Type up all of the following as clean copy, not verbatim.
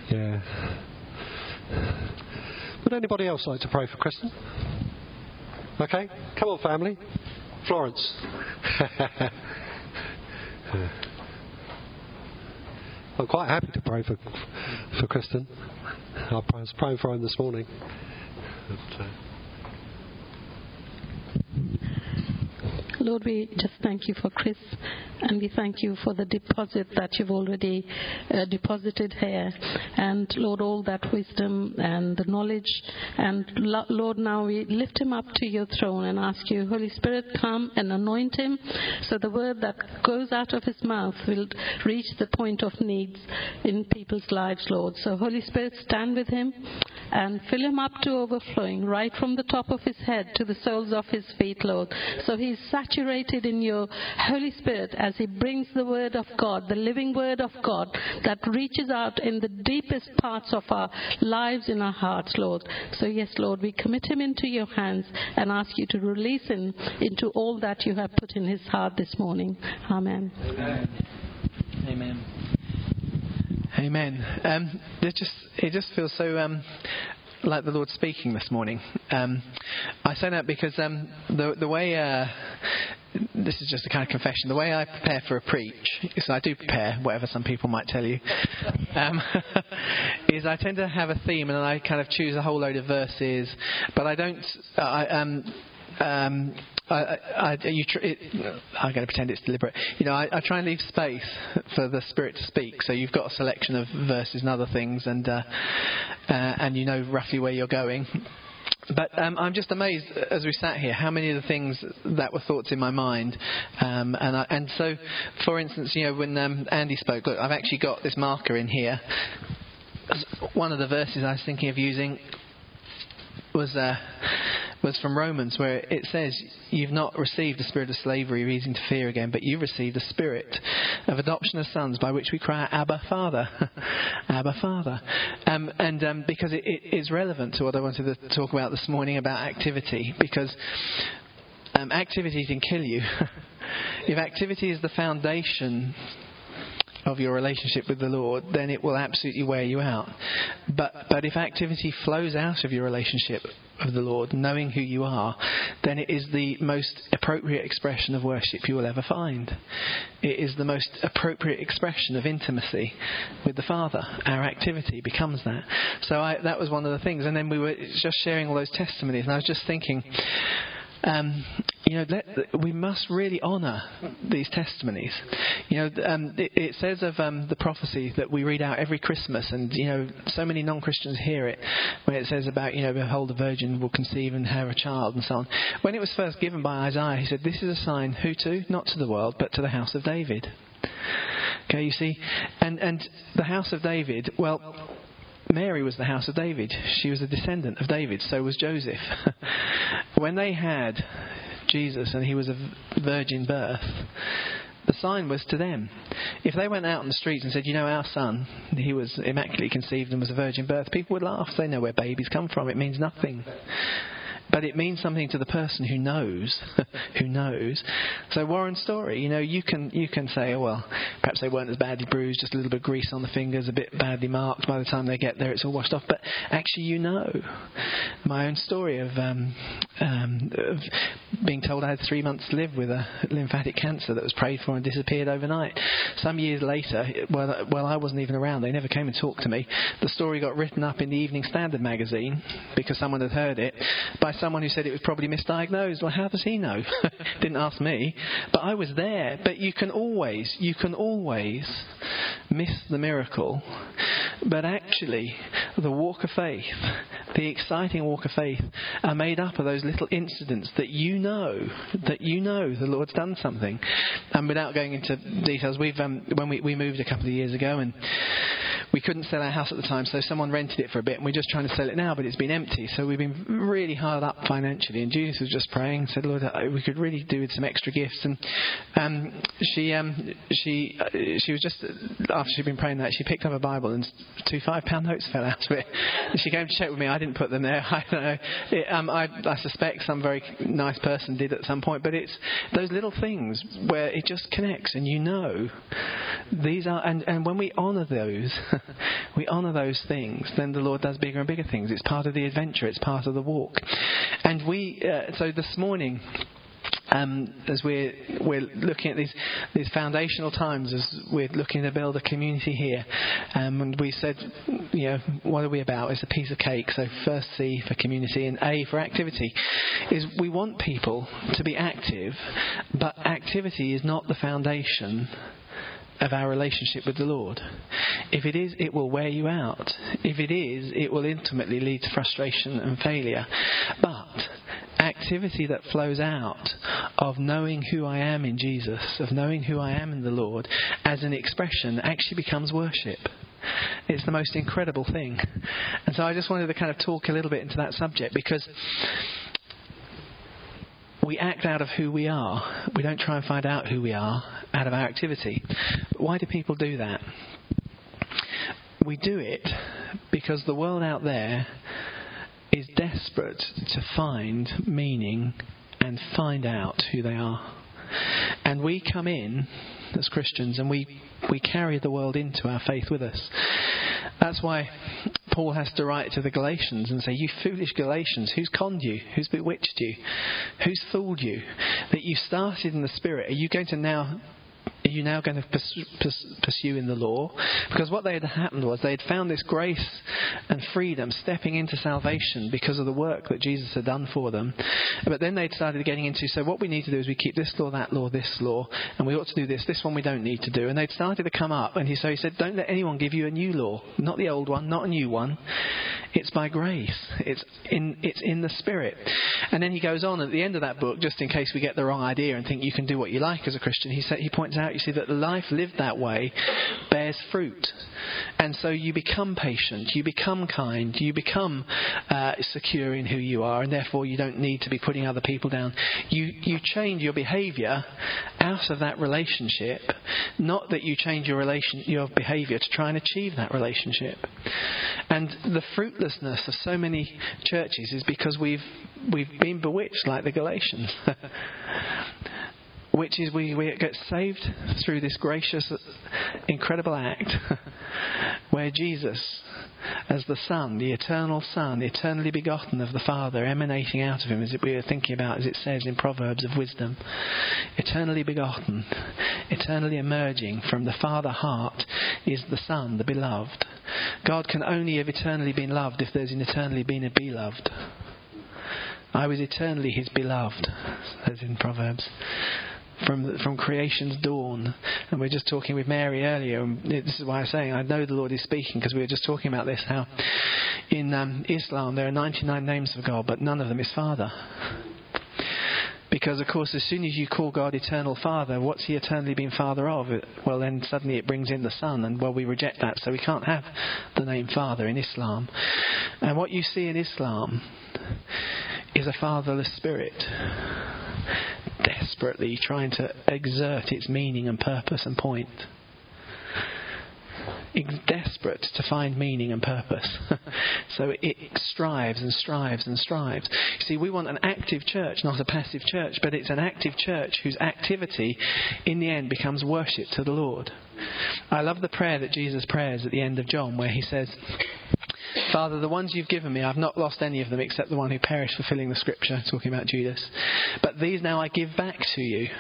Yeah. Would anybody else like to pray for Kristen? Okay, come on, family. Florence. I'm quite happy to pray for Kristen. I was praying for him this morning. Lord, we just thank you for Chris, and we thank you for the deposit that you've already deposited here. And Lord, all that wisdom and the knowledge. And Lord, now we lift him up to your throne and ask you, Holy Spirit, come and anoint him so the word that goes out of his mouth will reach the point of needs in people's lives, Lord. So Holy Spirit, stand with him and fill him up to overflowing, right from the top of his head to the soles of his feet, Lord. So he's saturated in your Holy Spirit as he brings the word of God, the living word of God that reaches out in the deepest parts of our lives, in our hearts, Lord. So yes, Lord, we commit him into your hands and ask you to release him into all that you have put in his heart this morning. Amen. Amen. Amen. Amen. It just feels so like the Lord speaking this morning. I say that because the way this is just a kind of confession. The way I prepare for a preach, so I do prepare, whatever some people might tell you, is I tend to have a theme and then I kind of choose a whole load of verses, but I don't. I'm going to pretend it's deliberate. I try and leave space for the Spirit to speak. So you've got a selection of verses and other things, and you know roughly where you're going. But I'm just amazed as we sat here how many of the things that were thoughts in my mind. And so, for instance, when Andy spoke, look, I've actually got this marker in here. One of the verses I was thinking of using was from Romans, where it says, you've not received the spirit of slavery reason to fear again, but you've received the spirit of adoption as sons, by which we cry out, Abba, Father. Abba, Father. Because it is relevant to what I wanted to talk about this morning about activity, because activity can kill you. If activity is the foundation of your relationship with the Lord, then it will absolutely wear you out. But if activity flows out of your relationship with the Lord, knowing who you are, then it is the most appropriate expression of worship you will ever find. It is the most appropriate expression of intimacy with the Father. Our activity becomes that. So that was one of the things. And then we were just sharing all those testimonies, and I was just thinking, we must really honour these testimonies. It says of the prophecy that we read out every Christmas, and so many non-Christians hear it, when it says about behold, the virgin will conceive and have a child, and so on. When it was first given by Isaiah, he said, this is a sign, who to? Not to the world, but to the house of David. Okay, you see, and the house of David, well, Mary was the house of David. She was a descendant of David. So was Joseph. When they had Jesus and he was a virgin birth, the sign was to them. If they went out on the streets and said, our son, he was immaculately conceived and was a virgin birth, people would laugh. They know where babies come from. It means nothing. But it means something to the person who knows, who knows. So Warren's story, you can say, oh, well, perhaps they weren't as badly bruised, just a little bit of grease on the fingers, a bit badly marked. By the time they get there, it's all washed off. But actually, my own story of being told I had 3 months to live with a lymphatic cancer that was prayed for and disappeared overnight. Some years later, well, I wasn't even around. They never came and talked to me. The story got written up in the Evening Standard magazine because someone had heard it by someone who said it was probably misdiagnosed. Well, how does he know? Didn't ask me. But I was there. But you can always miss the miracle. But actually, the walk of faith, the exciting walk of faith, are made up of those little incidents that the Lord's done something. And without going into details, when we moved a couple of years ago, and we couldn't sell our house at the time, so someone rented it for a bit, and we're just trying to sell it now, but it's been empty. So we've been really hard up financially, and Judith was just praying and said, Lord, we could really do with some extra gifts. And she was just, after she'd been praying that, she picked up a Bible and 2 £5 notes fell out of it. And she came to check with me. I didn't put them there. I don't know. I suspect some very nice person did at some point, but it's those little things where it just connects, and these are, and when we honour those, we honour those things, then the Lord does bigger and bigger things. It's part of the adventure. It's part of the walk. And so this morning, as we're looking at these foundational times, as we're looking to build a community here, and we said, what are we about? It's a piece of cake. So first C for community and A for activity, is we want people to be active, but activity is not the foundation of our relationship with the Lord. If it is, it will wear you out. If it is, it will ultimately lead to frustration and failure. But activity that flows out of knowing who I am in Jesus, of knowing who I am in the Lord, as an expression, actually becomes worship. It's the most incredible thing. And so I just wanted to kind of talk a little bit into that subject, because we act out of who we are. We don't try and find out who we are out of our activity. But why do people do that? We do it because the world out there is desperate to find meaning and find out who they are. And we come in as Christians and we carry the world into our faith with us. That's why Paul has to write to the Galatians and say, you foolish Galatians, who's conned you? Who's bewitched you? Who's fooled you? That you started in the Spirit, are you now going to pursue in the law? Because what had happened was they had found this grace and freedom stepping into salvation because of the work that Jesus had done for them. But then they'd started getting into, so what we need to do is we keep this law, that law, this law, and we ought to do this one we don't need to do. And they'd started to come up, and he said, don't let anyone give you a new law, not the old one, not a new one. It's by grace. It's in the Spirit. And then he goes on at the end of that book, just in case we get the wrong idea and think you can do what you like as a Christian, he points out, you see, that life lived that way bears fruit. And so you become patient, you become kind, you become secure in who you are, and therefore you don't need to be putting other people down. You change your behaviour out of that relationship, not that you change your behaviour to try and achieve that relationship. And the fruitlessness of so many churches is because we've been bewitched like the Galatians. Which is we get saved through this gracious, incredible act where Jesus, as the Son, the eternal Son, eternally begotten of the Father, emanating out of him, as we are thinking about, as it says in Proverbs of wisdom, eternally begotten, eternally emerging from the Father heart is the Son, the beloved. God can only have eternally been loved if there's eternally been a beloved. I was eternally his beloved, as in Proverbs. From creation's dawn. And we were just talking with Mary earlier, and this is why I'm saying I know the Lord is speaking, because we were just talking about this, how in Islam there are 99 names of God, but none of them is Father. Because, of course, as soon as you call God Eternal Father, what's he eternally been Father of? Well, then suddenly it brings in the Son, and we reject that, so we can't have the name Father in Islam. And what you see in Islam is a fatherless spirit, desperately trying to exert its meaning and purpose and point. It's desperate to find meaning and purpose. So it strives and strives and strives. You see, we want an active church, not a passive church, but it's an active church whose activity in the end becomes worship to the Lord. I love the prayer that Jesus prays at the end of John, where he says, Father, the ones you've given me, I've not lost any of them except the one who perished, fulfilling the scripture, talking about Judas. But these now I give back to you.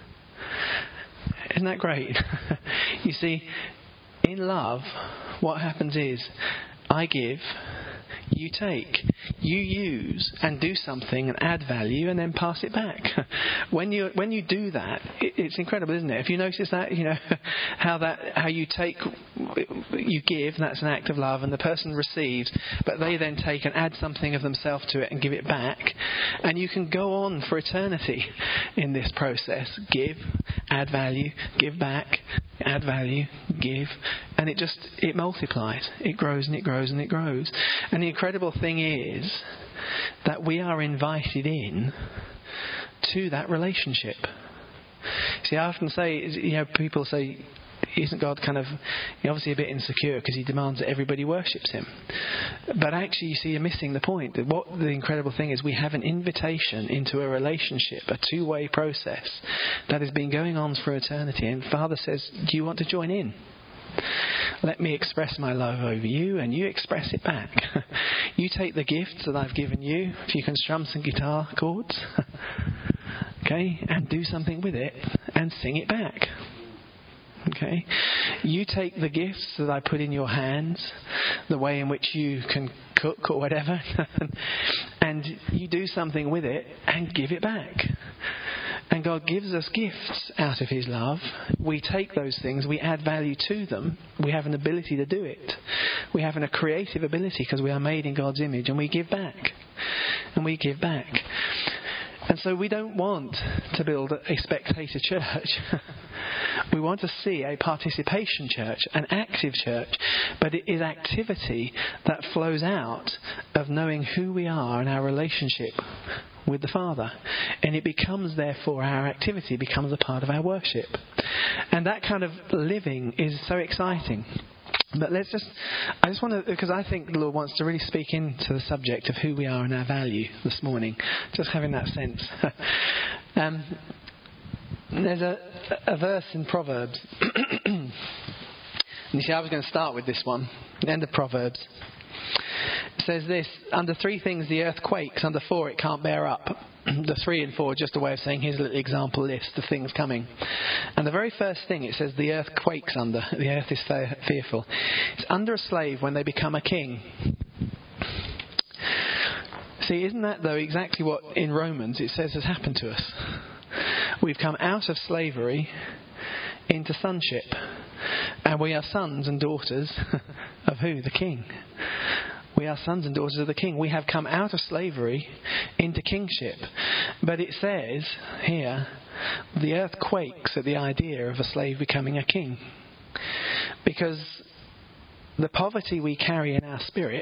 Isn't that great? You see, in love, what happens is, I give, you take, you use and do something and add value and then pass it back. When you do that, it's incredible, isn't it? If you notice that, how you take, you give, that's an act of love, and the person receives, but they then take and add something of themselves to it and give it back. And you can go on for eternity in this process. Give, add value, give back, add value, give, and it multiplies. It grows and it grows and it grows. And the incredible thing is that we are invited in to that relationship. See, I often say, people say, isn't God kind of obviously a bit insecure because he demands that everybody worships him? But actually, you see, you're missing the point. What the incredible thing is, we have an invitation into a relationship, a two-way process that has been going on for eternity. And Father says, do you want to join in? let me express my love over you and you express it back. You take the gifts that I've given you, if you can strum some guitar chords, okay, and do something with it and sing it back. Okay, you take the gifts that I put in your hands, the way in which you can cook or whatever, and you do something with it and give it back. And God gives us gifts out of His love. We take those things, we add value to them. We have an ability to do it. We have a creative ability because we are made in God's image, and we give back. And we give back. And so we don't want to build a spectator church. We want to see a participation church, an active church, but it is activity that flows out of knowing who we are and our relationship with the Father. And it becomes, therefore, our activity becomes a part of our worship. And that kind of living is so exciting. But I just want to, because I think the Lord wants to really speak into the subject of who we are and our value this morning. Just having that sense. There's a verse in Proverbs. And you see, I was going to start with this one. The end of Proverbs. It says this: under 3 things the earth quakes, under 4 it can't bear up. The 3 and 4 are just a way of saying here's a little example list of things coming. And the very first thing it says the earth quakes under. The earth is fearful. It's under a slave when they become a king. See, isn't that though exactly what in Romans it says has happened to us? We've come out of slavery into sonship. And we are sons and daughters of who? The King. We are sons and daughters of the King. We have come out of slavery into kingship. But it says here, the earth quakes at the idea of a slave becoming a king. Because the poverty we carry in our spirit,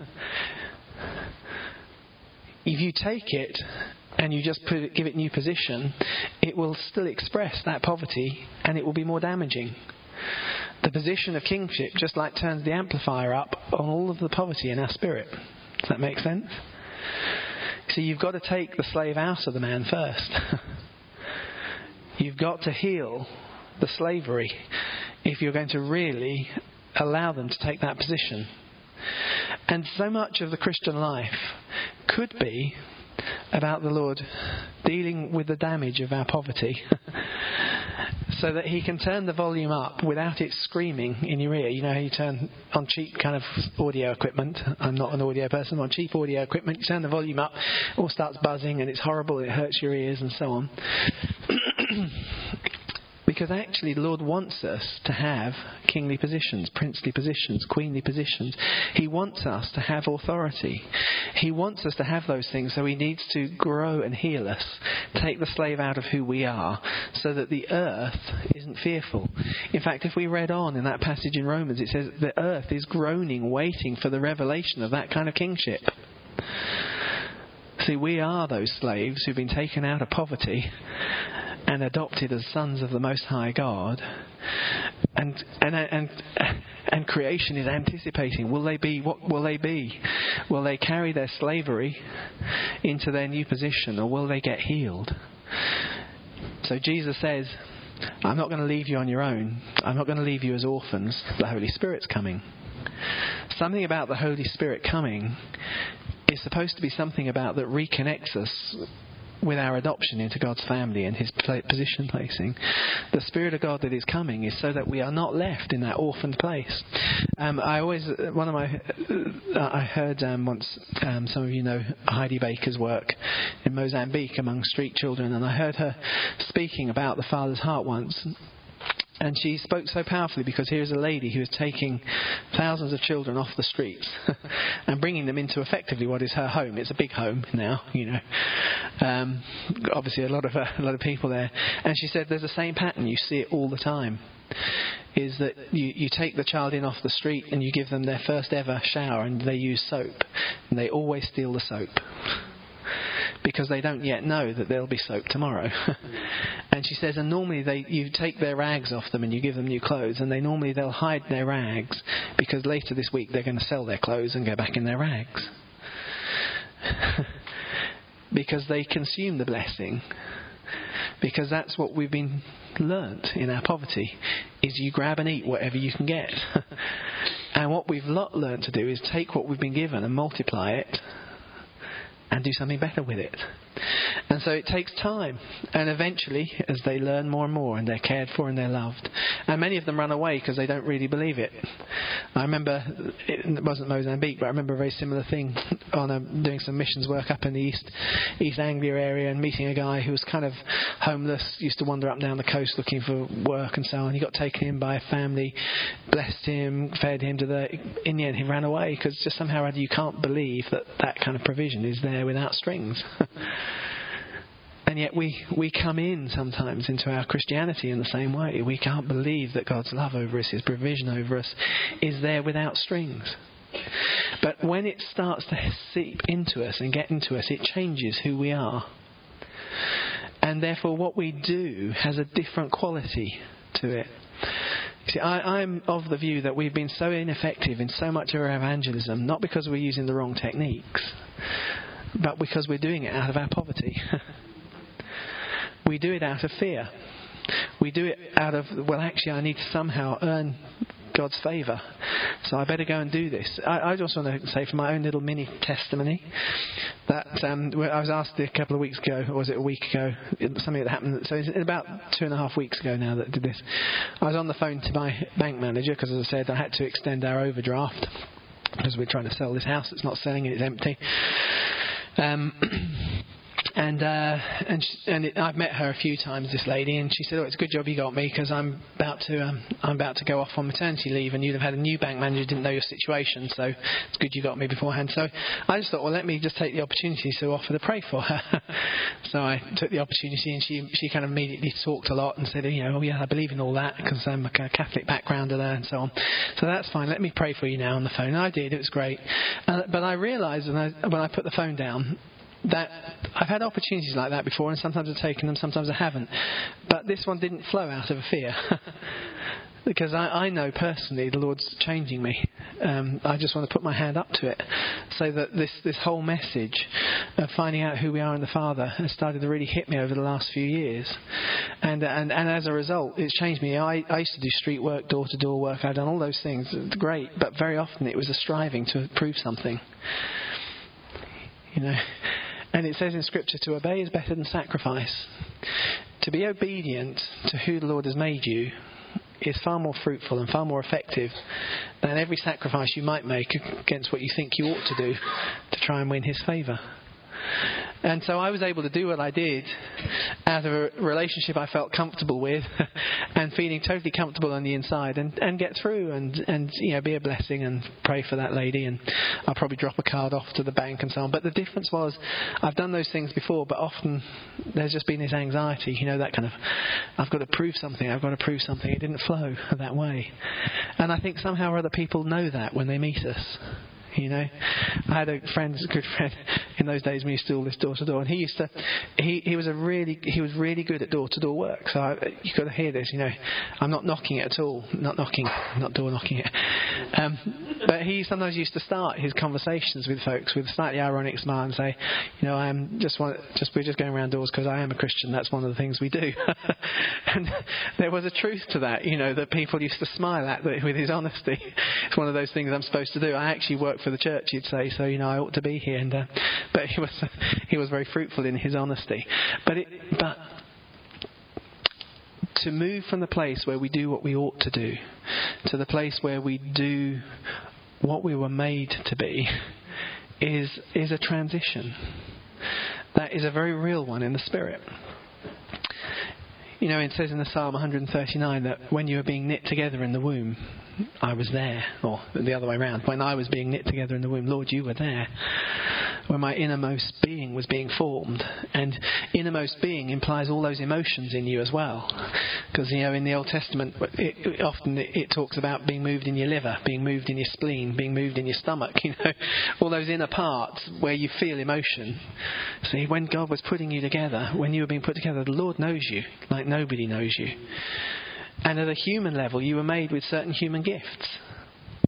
if you take it and you just give it new position, it will still express that poverty and it will be more damaging. The position of kingship just like turns the amplifier up on all of the poverty in our spirit. Does that make sense? So you've got to take the slave out of the man first. You've got to heal the slavery if you're going to really allow them to take that position. And so much of the Christian life could be about the Lord dealing with the damage of our poverty so that He can turn the volume up without it screaming in your ear. You know how you turn on cheap kind of audio equipment. I'm not an audio person. On cheap audio equipment, you turn the volume up, it all starts buzzing and it's horrible, it hurts your ears and so on. Because actually the Lord wants us to have kingly positions, princely positions, queenly positions. He wants us to have authority. He wants us to have those things, so He needs to grow and heal us, take the slave out of who we are, so that the earth isn't fearful. In fact, if we read on in that passage in Romans, it says the earth is groaning, waiting for the revelation of that kind of kingship. See, we are those slaves who've been taken out of poverty and adopted as sons of the Most High God, and creation is anticipating. Will they be? What will they be? Will they carry their slavery into their new position, or will they get healed? So Jesus says, I'm not going to leave you on your own. I'm not going to leave you as orphans. The Holy Spirit's coming. Something about the Holy Spirit coming is supposed to be something about that reconnects us with our adoption into God's family and His position placing. The Spirit of God that is coming is so that we are not left in that orphaned place. I heard once, some of you know Heidi Baker's work in Mozambique among street children, and I heard her speaking about the Father's heart once. And she spoke so powerfully because here's a lady who is taking thousands of children off the streets and bringing them into effectively what is her home. It's a big home now, you know. Obviously a lot of people there. And she said there's the same pattern. You see it all the time. Is that you take the child in off the street and you give them their first ever shower and they use soap. And they always steal the soap. Because they don't yet know that there'll be soap tomorrow. And she says, and normally you take their rags off them and you give them new clothes, and they'll hide their rags because later this week they're going to sell their clothes and go back in their rags. Because they consume the blessing. Because that's what we've been learnt in our poverty, is you grab and eat whatever you can get. And what we've not learnt to do is take what we've been given and multiply it and do something better with it. And so it takes time, and eventually, as they learn more and more, and they're cared for and they're loved, and many of them run away because they don't really believe it. I remember, it wasn't Mozambique, but I remember a very similar thing on doing some missions work up in the East Anglia area, and meeting a guy who was kind of homeless, used to wander up and down the coast looking for work and so on. He got taken in by a family, blessed him, fed him in the end he ran away, because just somehow or other you can't believe that kind of provision is there without strings. And yet we come in sometimes into our Christianity in the same way. We can't believe that God's love over us, His provision over us, is there without strings. But when it starts to seep into us and get into us, it changes who we are. And therefore what we do has a different quality to it. See, I'm of the view that we've been so ineffective in so much of our evangelism, not because we're using the wrong techniques, but because we're doing it out of our poverty. We do it out of fear. We do it out of, well, actually, I need to somehow earn God's favour, so I better go and do this. I just want to say, for my own little mini testimony, that I was asked a couple of weeks ago, or was it a week ago, something that happened. So it's about 2.5 weeks ago now that I did this. I was on the phone to my bank manager because, as I said, I had to extend our overdraft because we're trying to sell this house. It's not selling, it's empty. I've met her a few times, this lady, and she said, "Oh, it's a good job you got me, because I'm about to go off on maternity leave, and you'd have had a new bank manager who didn't know your situation, so it's good you got me beforehand." So I just thought, well, let me just take the opportunity to offer to pray for her. So I took the opportunity, and she kind of immediately talked a lot and said, "Oh yeah, I believe in all that, because I'm a Catholic background and so on. So that's fine. Let me pray for you now on the phone." And I did. It was great. But I realised when I put the phone down, that I've had opportunities like that before, and sometimes I've taken them, sometimes I haven't. But this one didn't flow out of fear. Because I know personally the Lord's changing me. I just want to put my hand up to it. So that this whole message of finding out who we are in the Father has started to really hit me over the last few years. And as a result, it's changed me. I used to do street work, door-to-door work. I've done all those things. It's great. But very often it was a striving to prove something. And it says in Scripture, to obey is better than sacrifice. To be obedient to who the Lord has made you is far more fruitful and far more effective than every sacrifice you might make against what you think you ought to do to try and win His favour. And so I was able to do what I did out of a relationship I felt comfortable with and feeling totally comfortable on the inside, and get through and be a blessing and pray for that lady, and I'll probably drop a card off to the bank and so on. But the difference was, I've done those things before, but often there's just been this anxiety, that kind of, I've got to prove something. It didn't flow that way. And I think somehow or other people know that when they meet us. I had a good friend in those days when we used to do all this door to door, and he was really good at door to door work. So you've got to hear this. I'm not knocking it at all, not door knocking it. But he sometimes used to start his conversations with folks with a slightly ironic smile and say, we're just going around doors because I am a Christian. That's one of the things we do. And there was a truth to that, that people used to smile at with his honesty. It's one of those things I'm supposed to do. I actually work for the church, he'd say, so I ought to be here. But he was very fruitful in his honesty. But to move from the place where we do what we ought to do to the place where we do what we were made to be is a transition. That is a very real one in the Spirit. It says in the Psalm 139 that when you were being knit together in the womb, I was there. Or the other way around. When I was being knit together in the womb, Lord, you were there. When my innermost being was being formed. And innermost being implies all those emotions in you as well. Because, in the Old Testament, it talks about being moved in your liver, being moved in your spleen, being moved in your stomach. All those inner parts where you feel emotion. See, when God was putting you together, when you were being put together, the Lord knows you like nobody knows you. And at a human level, you were made with certain human gifts.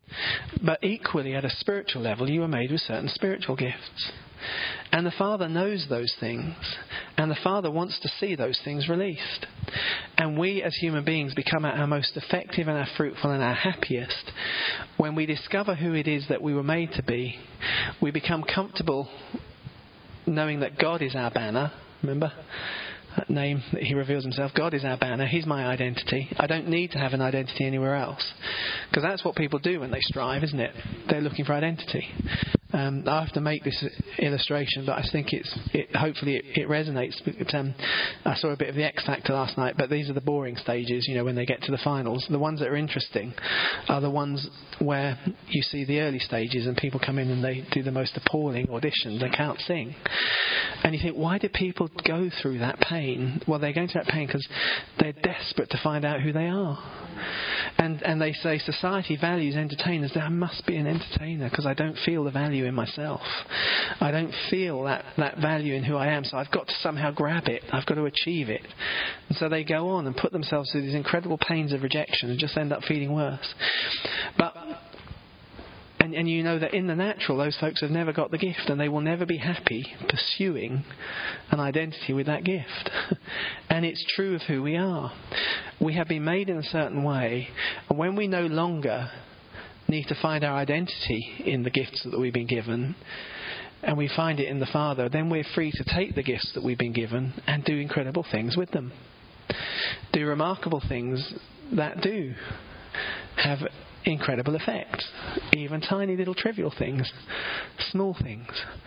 But equally, at a spiritual level, you were made with certain spiritual gifts. And the Father knows those things. And the Father wants to see those things released. And we as human beings become at our most effective and our fruitful and our happiest when we discover who it is that we were made to be. We become comfortable knowing that God is our banner. Remember that name that he reveals himself? God is our banner. He's my identity. I don't need to have an identity anywhere else. Because that's what people do when they strive, isn't it? They're looking for identity. I have to make this illustration, but I think hopefully it resonates. I saw a bit of the X Factor last night, but these are the boring stages, when they get to the finals. The ones that are interesting are the ones where you see the early stages and people come in and they do the most appalling auditions. They can't sing. And you think, why do people go through that pain? Well, they're going through that pain because they're desperate to find out who they are. And they say society values entertainers. I must be an entertainer because I don't feel the value in myself. I don't feel that value in who I am, so I've got to somehow grab it. I've got to achieve it. And so they go on and put themselves through these incredible pains of rejection and just end up feeling worse. But and you know that in the natural, those folks have never got the gift, and they will never be happy pursuing an identity with that gift. And it's true of who we are. We have been made in a certain way, and when we no longer need to find our identity in the gifts that we've been given, and we find it in the Father, then we're free to take the gifts that we've been given and do incredible things with them. Do remarkable things that do have incredible effects. Even tiny little trivial things, small things.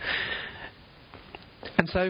And so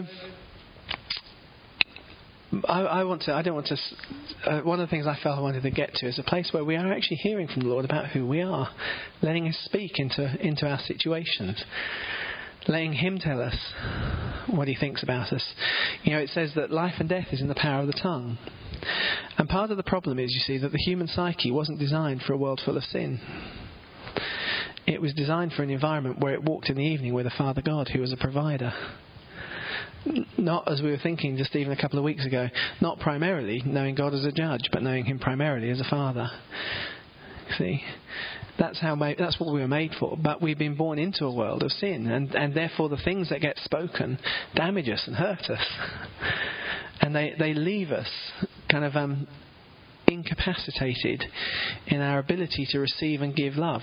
one of the things I felt I wanted to get to is a place where we are actually hearing from the Lord about who we are, letting Him speak into our situations, letting Him tell us what He thinks about us. It says that life and death is in the power of the tongue. And part of the problem is, you see, that the human psyche wasn't designed for a world full of sin. It was designed for an environment where it walked in the evening with a Father God who was a provider. Not, as we were thinking just even a couple of weeks ago, not primarily knowing God as a judge, but knowing Him primarily as a Father. See, that's what we were made for. But we've been born into a world of sin, and therefore the things that get spoken damage us and hurt us, and they leave us kind of incapacitated in our ability to receive and give love.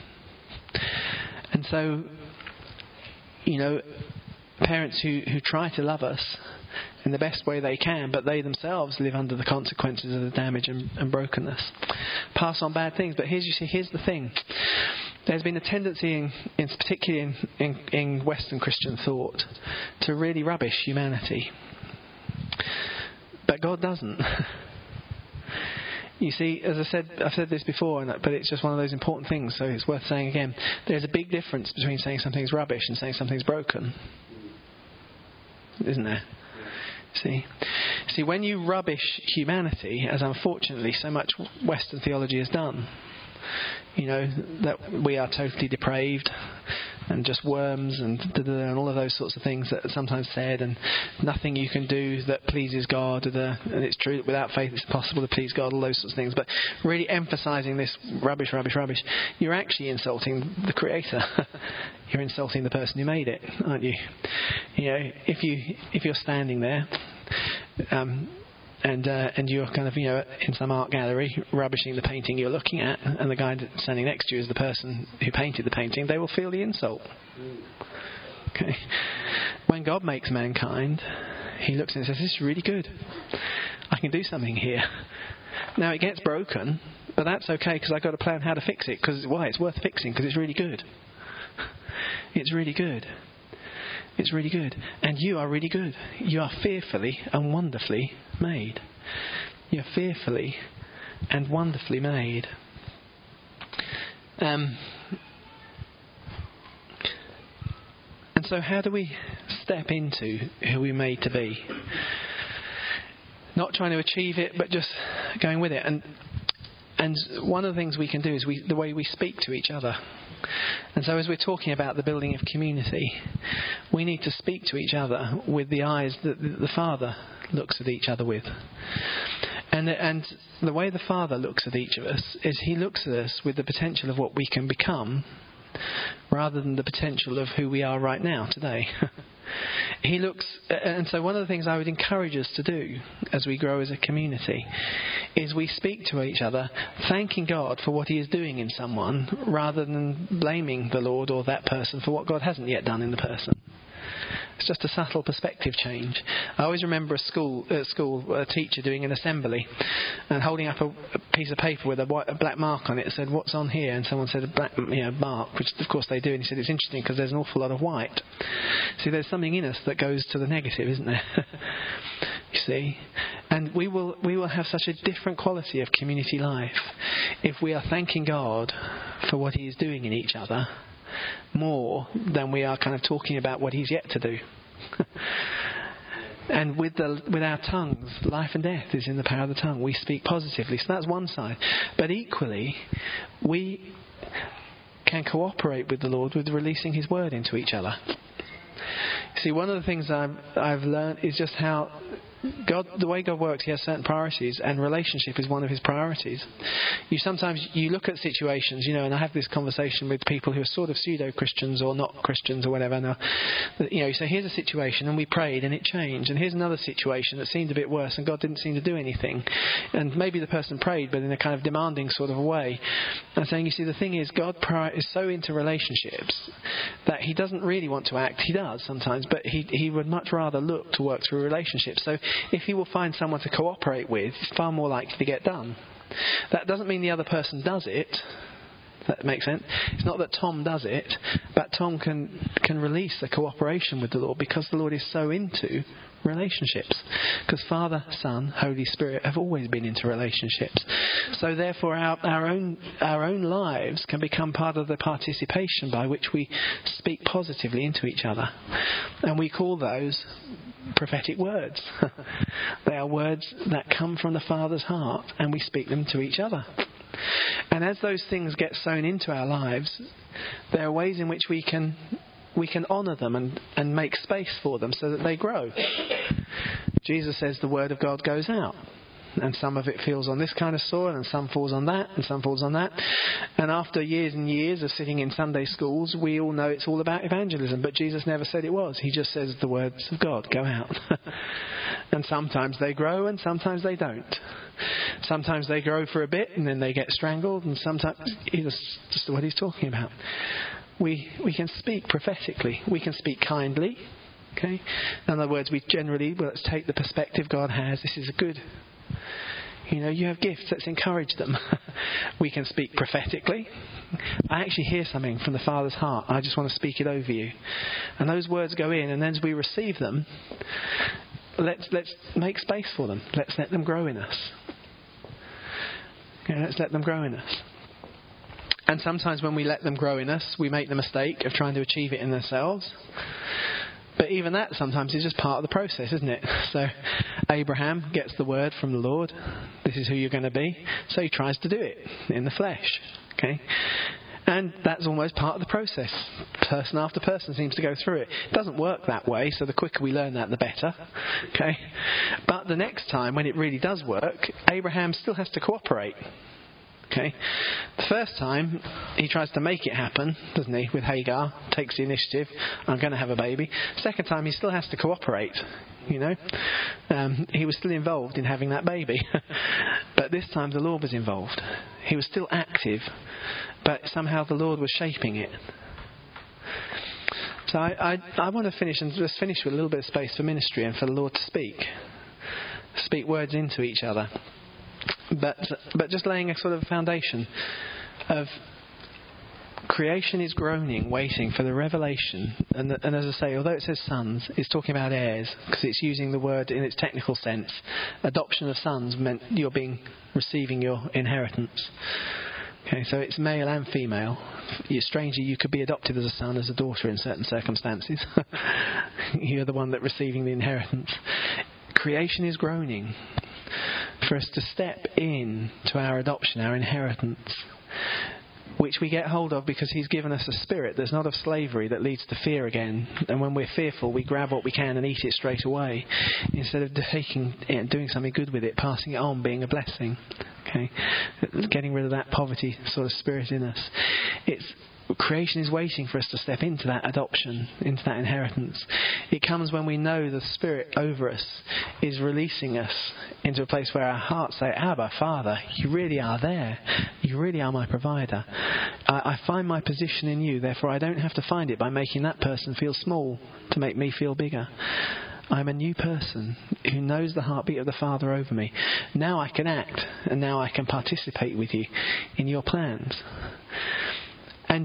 And so, parents who try to love us in the best way they can, but they themselves live under the consequences of the damage and brokenness, pass on bad things. But here's the thing. There's been a tendency, particularly in Western Christian thought, to really rubbish humanity. But God doesn't. You see, as I've said this before, but it's just one of those important things, so it's worth saying again. There's a big difference between saying something's rubbish and saying something's broken. Isn't there? See, when you rubbish humanity, as unfortunately so much Western theology has done, that we are totally depraved and just worms and all of those sorts of things that are sometimes said, and nothing you can do that pleases God, and it's true that without faith it's impossible to please God, all those sorts of things. But really emphasising this rubbish, you're actually insulting the Creator. You're insulting the person who made it, aren't you? If you're standing there and you're kind of, in some art gallery rubbishing the painting you're looking at, and the guy standing next to you is the person who painted the painting, they will feel the insult. Okay. When God makes mankind, He looks and says, "This is really good. I can do something here." Now it gets broken, but that's okay because I've got a plan how to fix it. Because why? It's worth fixing because it's really good. It's really good. It's really good. And you are really good. You are fearfully and wonderfully made. You're fearfully and wonderfully made. And so how do we step into who we're made to be? Not trying to achieve it, but just going with it. And one of the things we can do is the way we speak to each other. And so as we're talking about the building of community, we need to speak to each other with the eyes that the Father looks at each other with. And the way the Father looks at each of us is he looks at us with the potential of what we can become rather than the potential of who we are right now, today. He looks, and so one of the things I would encourage us to do as we grow as a community is we speak to each other thanking God for what he is doing in someone rather than blaming the Lord or that person for what God hasn't yet done in the person. It's just a subtle perspective change. I always remember a teacher doing an assembly and holding up a piece of paper with a black mark on it and said, "What's on here?" And someone said, "A black mark," which of course they do. And he said, "It's interesting because there's an awful lot of white." See, there's something in us that goes to the negative, isn't there? You see? And we will have such a different quality of community life if we are thanking God for what he is doing in each other more than we are kind of talking about what he's yet to do. And with our tongues, life and death is in the power of the tongue. We speak positively. So that's one side. But equally, we can cooperate with the Lord with releasing his word into each other. See, one of the things I've learned is just how the way God works, he has certain priorities, and relationship is one of his priorities. Sometimes you look at situations, and I have this conversation with people who are sort of pseudo-Christians or not Christians or whatever. Now, you say, here's a situation and we prayed and it changed, and here's another situation that seemed a bit worse and God didn't seem to do anything. And maybe the person prayed, but in a kind of demanding sort of a way. I'm saying, you see, the thing is, God is so into relationships that he doesn't really want to act. He does sometimes, but he would much rather look to work through relationships. So if he will find someone to cooperate with, it's far more likely to get done. That doesn't mean the other person does it. That makes sense. It's not that Tom does it, but Tom can release the cooperation with the Lord because the Lord is so into relationships. Because Father, Son, Holy Spirit have always been into relationships. So therefore our own lives can become part of the participation by which we speak positively into each other. And we call those prophetic words. They are words that come from the Father's heart, and we speak them to each other. And as those things get sown into our lives, there are ways in which we can honour them and make space for them so that they grow. Jesus says the word of God goes out, and some of it falls on this kind of soil, and some falls on that, and some falls on that. And after years and years of sitting in Sunday schools, we all know it's all about evangelism, but Jesus never said it was. He just says the words of God go out. And sometimes they grow and sometimes they don't. Sometimes they grow for a bit and then they get strangled, and sometimes it's just what he's talking about. We can speak prophetically. We can speak kindly. Okay? In other words, let's take the perspective God has. This is a good... you have gifts, let's encourage them. We can speak prophetically. I actually hear something from the Father's heart. I just want to speak it over you. And those words go in, and then as we receive them, let's make space for them. Let's let them grow in us. Okay, let's let them grow in us. And sometimes when we let them grow in us, we make the mistake of trying to achieve it in ourselves. But even that sometimes is just part of the process, isn't it? So Abraham gets the word from the Lord. This is who you're going to be. So he tries to do it in the flesh. Okay? And that's almost part of the process. Person after person seems to go through it. It doesn't work that way, so the quicker we learn that, the better. Okay? But the next time, when it really does work, Abraham still has to cooperate. Okay. The first time, he tries to make it happen, doesn't he, with Hagar, takes the initiative, I'm going to have a baby. Second time, he still has to cooperate, He was still involved in having that baby. But this time, the Lord was involved. He was still active, but somehow the Lord was shaping it. So I want to finish, and just finish with a little bit of space for ministry and for the Lord to speak words into each other. But just laying a sort of foundation of creation is groaning, waiting for the revelation. And as I say, although it says sons, it's talking about heirs, because it's using the word in its technical sense. Adoption of sons meant you're receiving your inheritance. Okay, so it's male and female. Strangely, you could be adopted as a son, as a daughter in certain circumstances. You're the one that's receiving the inheritance. Creation is groaning for us to step in to our adoption, our inheritance. which we get hold of because he's given us a spirit that's not of slavery that leads to fear again. And when we're fearful, we grab what we can and eat it straight away, instead of taking it and doing something good with it, passing it on, being a blessing. Okay, getting rid of that poverty sort of spirit in us. Creation is waiting for us to step into that adoption, into that inheritance. It comes when we know the Spirit over us is releasing us into a place where our hearts say, Abba, Father, you really are there. You really are my provider. I find my position in you, therefore I don't have to find it by making that person feel small to make me feel bigger. I'm a new person who knows the heartbeat of the Father over me. Now I can act, and now I can participate with you in your plans. And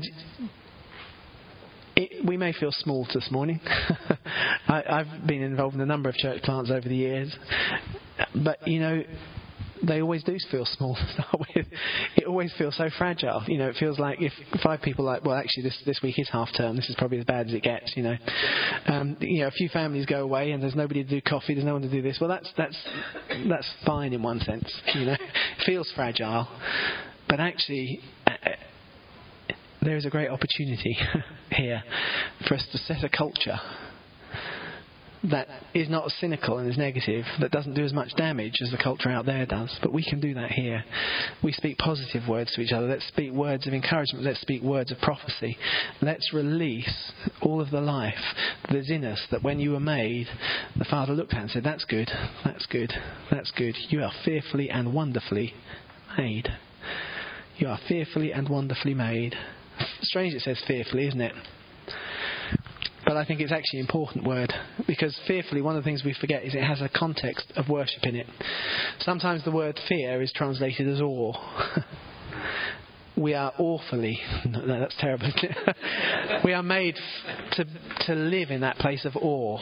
we may feel small this morning. I've been involved in a number of church plants over the years. But, they always do feel small to start with. It always feels so fragile. It feels like if 5 people actually this week is half term. This is probably as bad as it gets. A few families go away and there's nobody to do coffee. There's no one to do this. Well, that's fine in one sense. It feels fragile, but actually, there is a great opportunity here for us to set a culture that is not as cynical and as negative, that doesn't do as much damage as the culture out there does. But we can do that here. We speak positive words to each other. Let's speak words of encouragement. Let's speak words of prophecy. Let's release all of the life that is in us, that when you were made, the Father looked at and said, that's good, that's good, that's good. You are fearfully and wonderfully made. You are fearfully and wonderfully made. Strange it says fearfully, isn't it? But I think it's actually an important word, because fearfully, one of the things we forget is it has a context of worship in it. Sometimes the word fear is translated as awe. We are awfully, no, that's terrible. We are made to live in that place of awe,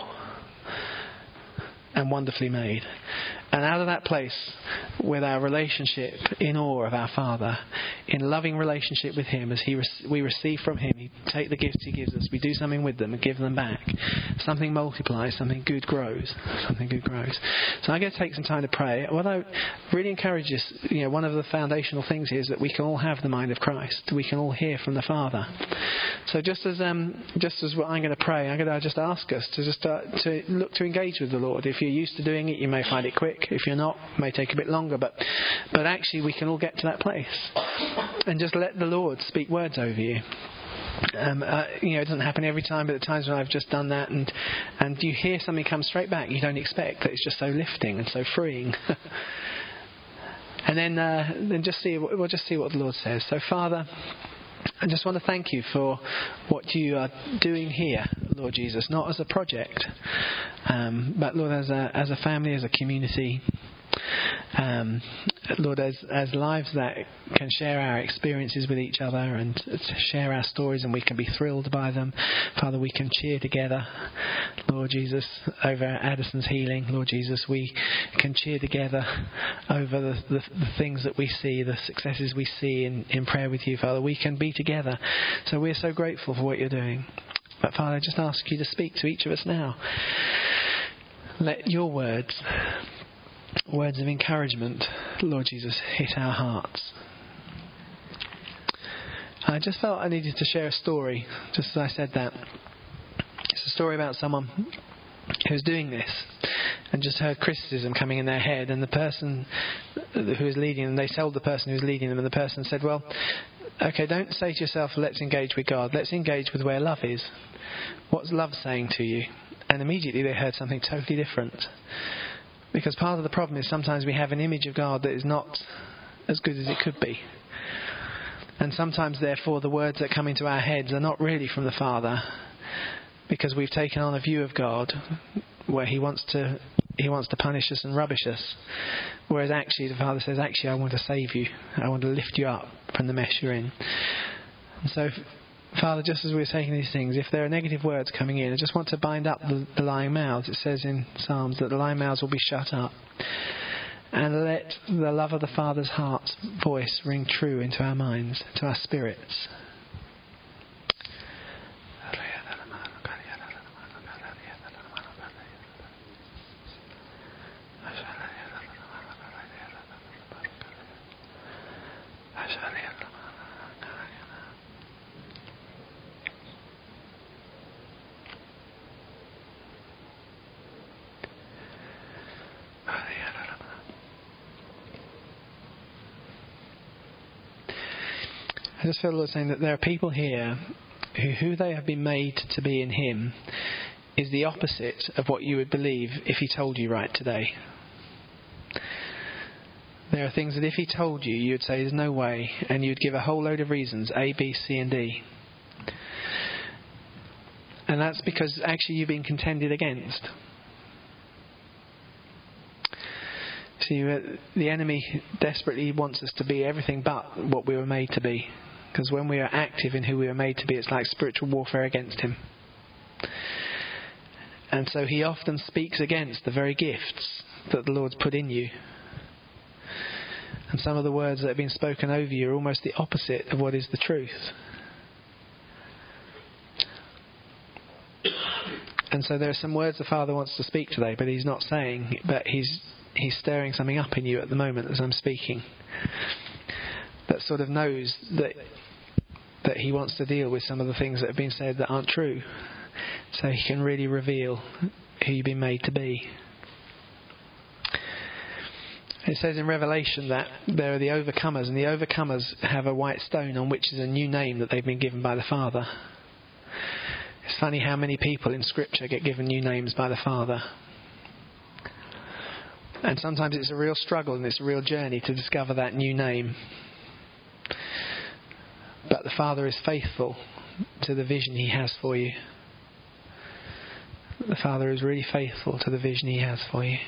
and wonderfully made. And out of that place, with our relationship in awe of our Father, in loving relationship with Him, as we receive from Him, we take the gifts He gives us, we do something with them and give them back. Something multiplies, something good grows. Something good grows. So I'm going to take some time to pray. What I really encourage is, one of the foundational things here is that we can all have the mind of Christ. We can all hear from the Father. So just as what I'm going to pray, I'm going to just ask us to just to look to engage with the Lord. If you're used to doing it, you may find it quick. If you're not, it may take a bit longer. But actually, we can all get to that place and just let the Lord speak words over you. It doesn't happen every time, but at times when I've just done that, and you hear something come straight back you don't expect, that it's just so lifting and so freeing. And then we'll just see what the Lord says. So, Father, I just want to thank you for what you are doing here, Lord Jesus, not as a project, but Lord, as a family, as a community. Lord, as lives that can share our experiences with each other and share our stories, and we can be thrilled by them. Father, we can cheer together, Lord Jesus, over Addison's healing. Lord Jesus, we can cheer together over the things that we see, the successes we see in prayer with you, Father. We can be together. So we're so grateful for what you're doing. But Father, I just ask you to speak to each of us now. Let your words of encouragement, Lord Jesus, hit our hearts. I just felt I needed to share a story, just as I said that. It's a story about someone who's doing this and just heard criticism coming in their head, and the person who is leading them, they told the person who was leading them, and the person said, well, okay, don't say to yourself, let's engage with God, let's engage with where love is. What's love saying to you? And immediately they heard something totally different. Because part of the problem is sometimes we have an image of God that is not as good as it could be. And sometimes, therefore, the words that come into our heads are not really from the Father, because we've taken on a view of God where He wants to punish us and rubbish us. Whereas actually the Father says, actually, I want to save you. I want to lift you up from the mess you're in. And so, Father, just as we're taking these things, if there are negative words coming in, I just want to bind up the lying mouths. It says in Psalms that the lying mouths will be shut up. And let the love of the Father's heart's voice ring true into our minds, to our spirits. just feel the Lord saying that there are people here who they have been made to be in Him is the opposite of what you would believe if He told you right today. There are things that if He told you, you'd say there's no way, and you'd give a whole load of reasons, A, B, C and D. And that's because actually you've been contended against. See, the enemy desperately wants us to be everything but what we were made to be. Because when we are active in who we were made to be, it's like spiritual warfare against Him. And so He often speaks against the very gifts that the Lord's put in you. And some of the words that have been spoken over you are almost the opposite of what is the truth. And so there are some words the Father wants to speak today, but He's not saying, but He's stirring something up in you at the moment as I'm speaking. That sort of knows that He wants to deal with some of the things that have been said that aren't true. So He can really reveal who you've been made to be. It says in Revelation that there are the overcomers, and the overcomers have a white stone on which is a new name that they've been given by the Father. It's funny how many people in Scripture get given new names by the Father. And sometimes it's a real struggle and it's a real journey to discover that new name. But the Father is faithful to the vision He has for you. The Father is really faithful to the vision He has for you.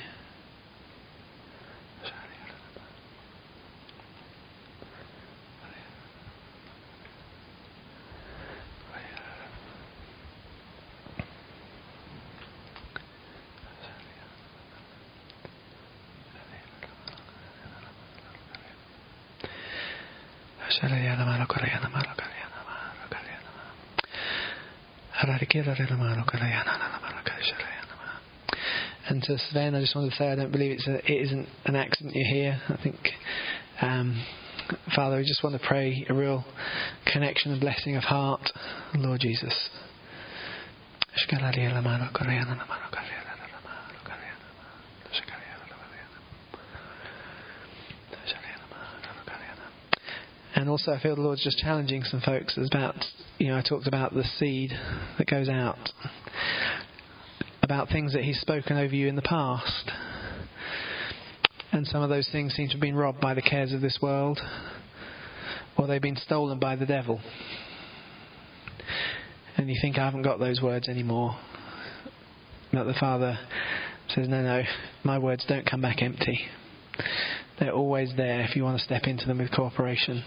And to Sven, I just wanted to say I don't believe it isn't an accident you're here. I think, Father, we just want to pray a real connection and blessing of heart, Lord Jesus. And also I feel the Lord's just challenging some folks about, I talked about the seed that goes out, about things that He's spoken over you in the past. And some of those things seem to have been robbed by the cares of this world, or they've been stolen by the devil. And you think, I haven't got those words anymore. But the Father says, no, my words don't come back empty. They're always there if you want to step into them with cooperation.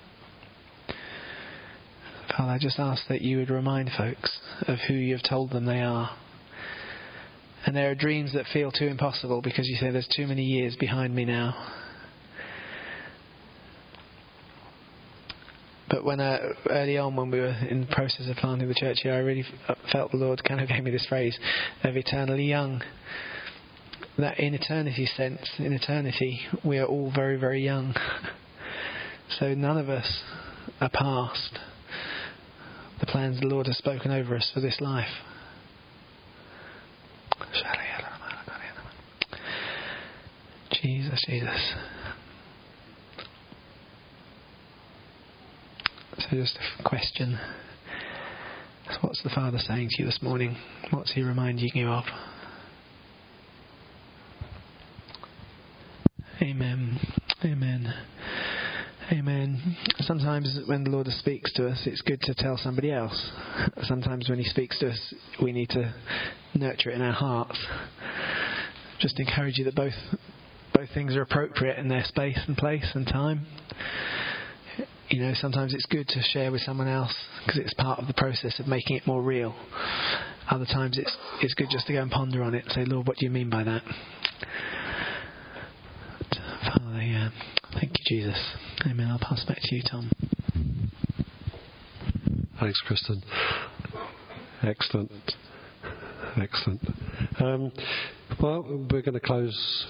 Father, I just ask that you would remind folks of who you've told them they are. And there are dreams that feel too impossible because you say there's too many years behind me now. But when early on when we were in the process of planting the church here, I really felt the Lord kind of gave me this phrase of eternally young. That in eternity sense, in eternity, we are all very, very young. So none of us are past the plans the Lord has spoken over us for this life. Jesus. So just a question. What's the Father saying to you this morning? What's He reminding you of? Amen. Sometimes when the Lord speaks to us, it's good to tell somebody else. Sometimes when He speaks to us, we need to nurture it in our hearts. Just encourage you that both things are appropriate in their space and place and time. Sometimes it's good to share with someone else because it's part of the process of making it more real. Other times it's good just to go and ponder on it and say, Lord, what do you mean by that? Father, yeah. Thank you, Jesus. Amen. I'll pass back to you, Tom. Thanks, Kristen. Excellent. Well, we're going to close